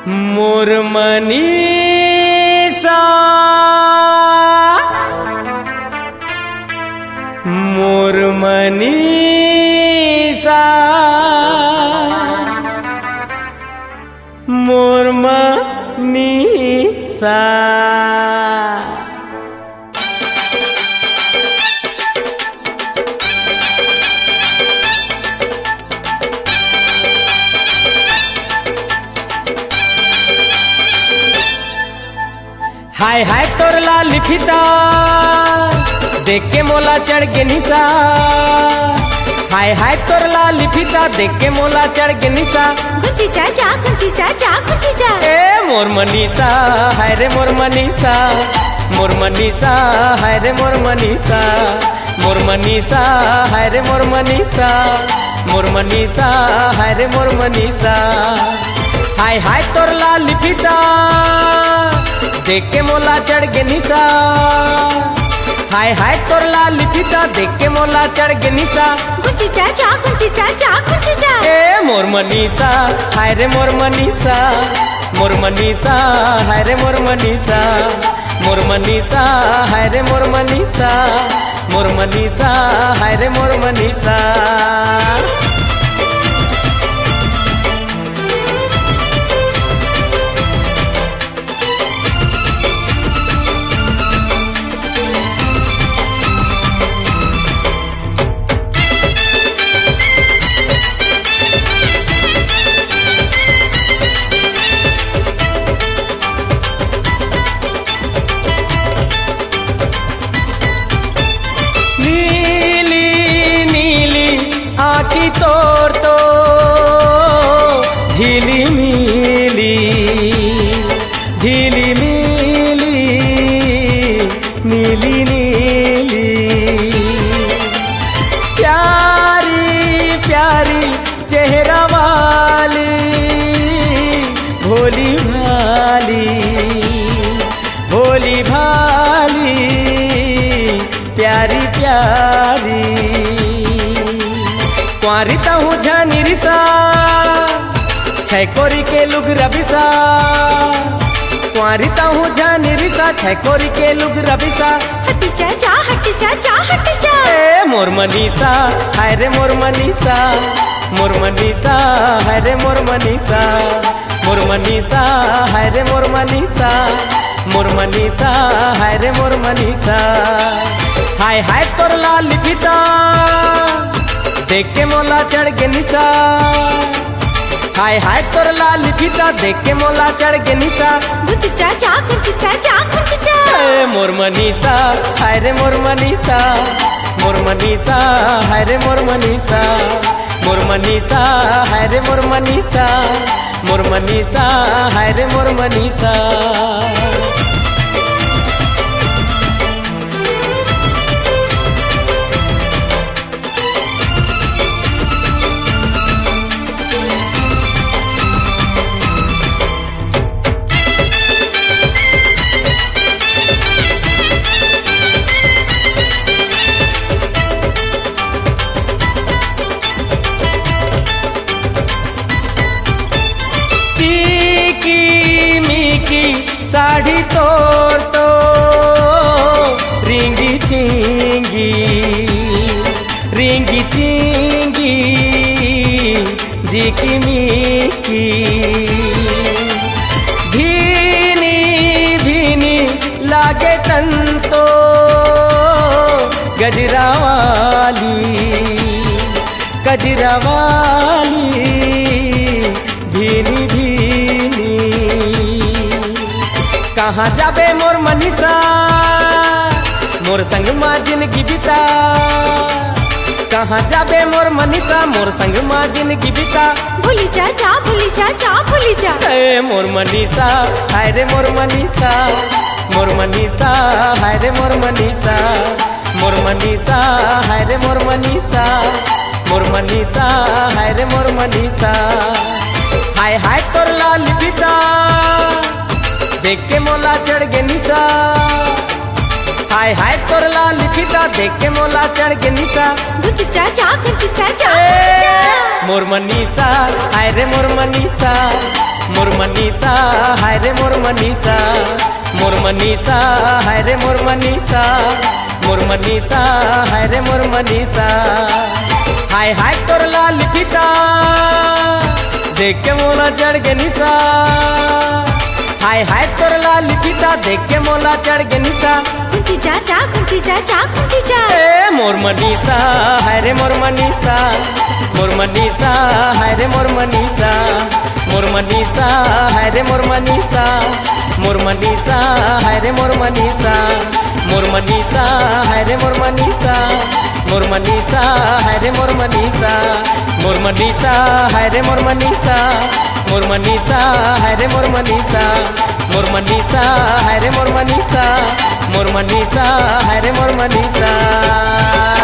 मोर मनीषा मोर मनीषा मोर मनीषा हाय हाय तोर लाल फिता देख के मोला चढ़ के निशा। हाय हाय तोर लाल फिता देख के मोला चढ़ के निशा। खुंची चाचा खुंची चाचा खुंची चा ए मोर मनीषा हाय रे मोर मनीषा मोर मनीषा हाय रे मोर मनीषा मोर मनीषा हाय रे मोर मनीषा मोर मनीषा हाय रे मोर मनीषा। हाय हाय तोर लाल फिता देख के मोला चढ़ के निशा। हाय हाय तोर लाल फिता देख के मोला चढ़ के निशा। खुंची चाचा खुंची चाचा खुंची चा ए मोर मनीषा हाय रे मोर मनीषा मोर मनीषा हाय रे मोर मनीषा मोर मनीषा हाय रे मोर मनीषा मोर मनीषा हाय रे मोर मनीषा। आँखी तोर तो झीली मिली झीली मिली नीली नीली प्यारी प्यारी चेहरा वाली भोली भाली भोली भाली प्यारी प्यारी क्वारिता हूँ जानी रिसा छै कोरी के लुग रबिसा। क्वारिता हूँ जानी रिसा छै कोरी के लुग रबिसा। हटी चाचा हटी चाचा हटी चा ए मोर मनीषा हाय रे मोर मनीषा मोर मनीषा हाय रे मोर मनीषा मोर मनीषा हाय रे मोर मनीषा मोर मनीषा हाय रे मोर मनीषा। हाय हाय तोर लाल फिता देख के मोला चढ़ के निशा। हाय हाय तोर लाल फिता देख के मोला चढ़ के निशा। खुंची चाचा खुंची चाचा खुंची चा ए मोर मनीषा हाय रे मोर मनीषा मोर मनीषा हाय रे मोर मनीषा मोर मनीषा हाय रे मोर मनीषा मोर मनीषा हाय रे मोर मनीषा। चीकी मीकी साड़ी तोर तो रिंगी चिंगी रिंगी चिंगी जीकी मीकी भीनी भीनी लागे तन तो गजरा वाली गजरा वाली भीनी भीनी। कहाँ जाबे मोर मनीषा मोर संग माँ जिंदगी बिता। कहाँ जाबे मोर मनीषा मोर संग माँ जिंदगी बिता। भूली चाचा भूली चाचा भूली चा ए मोर मनीषा हाय रे मोर मनीषा मोर मनीषा हाय रे मोर मनीषा मोर मनीषा हाय रे मोर मनीषा मोर मनीषा हाय रे मोर मनीषा। हाय हाय तोर लाल फिता देख के मोला चढ़ के निशा। हाय हाय तोर लाल फिता देख के मोला चढ़ के निशा। खुंची चाचा खुंची चाचा मोर मनीषा हाय रे मोर मनीषा मोर मनीषा हाय रे मोर मनीषा, मोर मनीषा हाय रे मोर मनीषा, मोर मनीषा हाय रे मोर मनीषा। हाय हाय तोर लाल फीता देख के मोला चढ़ के निशा, हाय हाय तोर लाल फीता देख के मोला चढ़ के निशा। खुंची चाचा खुंची चाचा खुंची चा। ए मोर मनीषा हाय रे मोर मनीषा, मोर मनीषा हाय रे मोर मनीषा, मोर मनीषा हाय रे मोर मनीषा, मोर मनीषा हाय रे मोर मनीषा, मोर मनीषा हाय रे मोर मनीषा, मोर मनीषा हाय रे मोर मनीषा, मोर मनीषा हाय रे मोर मनीषा, मोर मनीषा हाय रे मोर मनीषा, मोर मनीषा हाय रे मोर मनीषा, मोर मनीषा हाय रे मोर मनीषा।